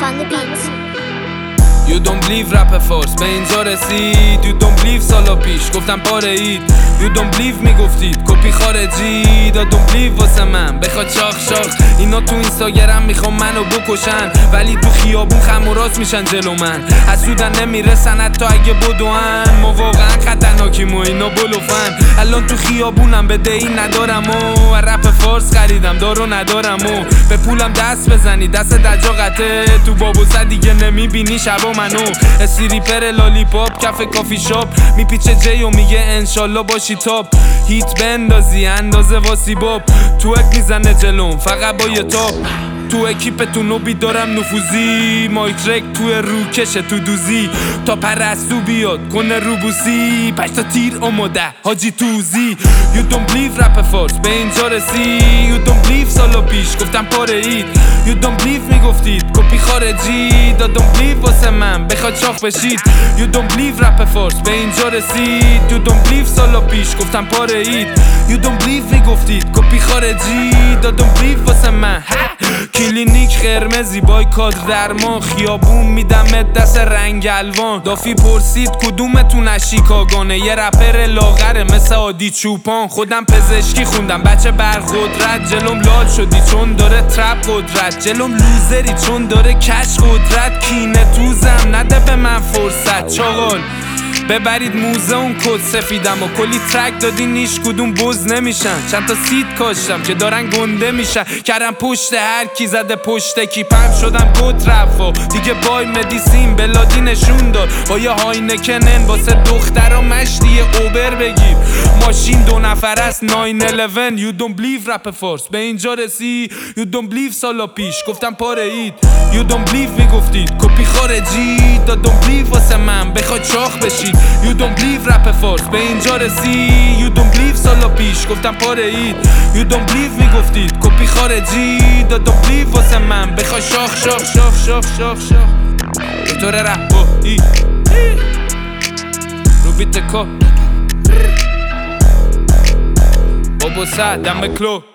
on the beat. You don't believe رپ فارس به اینجا رسید. You don't believe سالا پیش گفتم پاره اید. You don't believe میگفتید کپی خارجی. I don't believe واسه من بخواد شاخ شاخ. اینا تو اینستاگرام میخوام منو بکشن، ولی تو خیابون خم و راست میشن جلو من. حسودن نمیرسن حتی اگه بدوان. ما واقعا خطرناکیم و اینا بلوفن. الان تو خیابونم به دهی ندارم و رپ فارس خریدم دارو ندارم و به پولم دست بزنی دست دجا قطعه. تو بابوسه دیگه نمیبینی شبا منو. استریپر لالیپاپ کف کافی شاپ میپیچه جی و میگه انشالله باشی تاپ. هیت بندازی اندازه واسی باب. تو اک میزنه جلوم فقط با یه تاپ. تو اکیپتون رو بیدارم نفوذی. مایک رک تو روکشه تو دوزی تا پرستو بیاد کنه روبوسی. 5 تا تیر آماده حاجی توزی. You don't believe رپ فارس به اینجا رسی. You don't believe سالا پیش گفتم پاره اید. You don't believe میگفتید کپی خارجی. I don't believe واسه من بخواد شاخ بشید. You don't believe رپ فارس به اینجا رسید. You don't believe سالا پیش گفتم پاره اید. You don't believe میگفتید کپی خارجی. I don't believe واسه من کلینیک قرمزی بای کادر درمان. خیابون میدمت دست رنگ الوان. دافی پرسید کدومتون شیکاگونه. یه رپر لاغره مثل عادی چوپان. خودم پزشکی خوندم بچه برقدرت. جلوم لال شدی چون داره ترپ قدرت. جلوم لوزری چون داره کش قدرت. کینه توزم نده به من فرصت چاقال. ببرید موزه اون کد سفیدم و کلی ترک دادین هیچ کدوم بز نمیشن. چند تا سید کاشتم که دارن گنده میشن. کردم پشت هر کی زده پشت کیپم. شدم گد رفا دیگه بای مدیسین بلادی نشون داد. با یه هاینکنن واسه دخترا مشتی اوبر بگیر. ماشین 2 نفر است 911. You don't believe رپ فارس به اینجا رسی. You don't believe سالا پیش گفتم پاره اید. You don't believe میگفتید کپی خارجی. I don't believe واسه من بخواد شاخ بشید. You don't believe رپ فارس به اینجا رسی. You don't believe سالا پیش گفتم پاره اید. You don't believe میگفتید کپی خارجی. I don't believe واسه من بخواد شاخ شاخ شاخ شاخ شاخ شاخ. بطور رهبایی رو بیت کار بابوسه دم کلو.